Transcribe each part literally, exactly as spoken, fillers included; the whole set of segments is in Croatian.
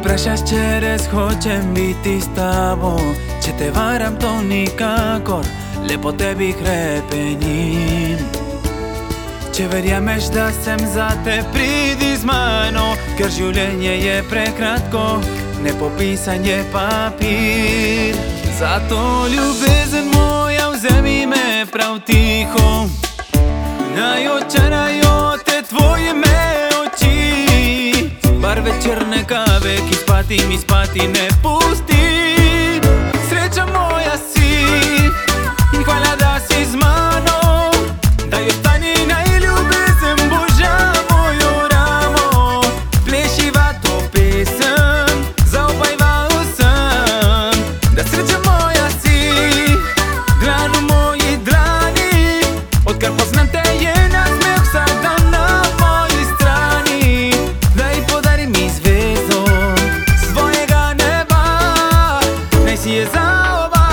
prašaš që hoqem biti s tabo, që te varam toni kakor, le po tebi krepenjin. Qeveria me shda se mzate pridi zmano, kërgjullenje je prekratko, ne po pisa nje papir. Zato ljubezën moja uzemi me prav tiho, na jo qara jo te tvoje me oči. Bar večer ne kave, ki spati mi spati ne pusti. Sreća moja si, i hvala da si s mano, da još stani najljubezem Božja mojo ramo. Plešiva to pesem, zaopajvao sam, da sreća moja si, dlanu moji dlani, otkar poznam te je nasmeh sada na mojoj strani. Daj podari mi zvezdo svojega neba, naj si je za oba.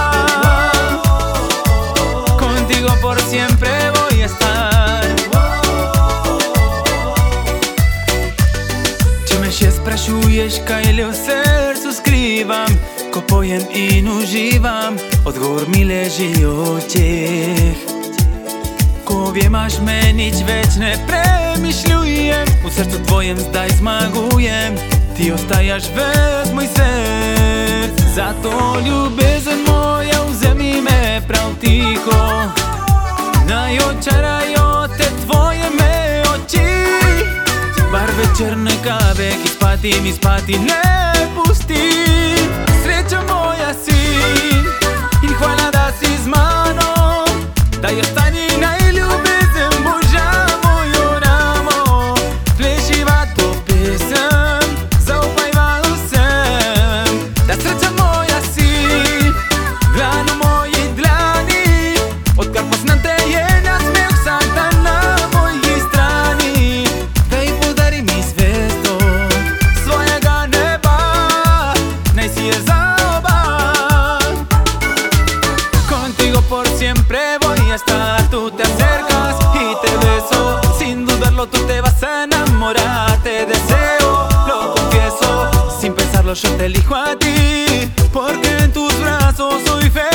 Contigo por siempre voy a estar. Če me še sprašuješ kaj le v srcu skrivam, ko pojem in uživam, odgovor mi leži v očeh. Ko vjemaš me nič več ne premišljujem, v srcu tvojem zdaj zmagujem, ti ostajaš ves moj src. Zato ljubezen moja vzemi me prav tiho, naj očarajo te tvoje me oči. Bar večerne kave, ki spati mi spati ne pusti. Sreća moja si, in hvala da si z mano, da još stani najljubezem Božja mojo ramo. Plešiva to pesem, zaopajvao sem, da sreća moja si, dlanu moji dlani, otkar poznam te je nasmeh sada na moji strani. Daj podari mi zvezdo svojega neba, naj si je za oba. Contigo por siempre voy a estar, tú te acercas y te beso, sin dudarlo tú te vas a enamorar. Te deseo, lo confieso, sin pensarlo yo te elijo a ti, porque en tus brazos soy feliz.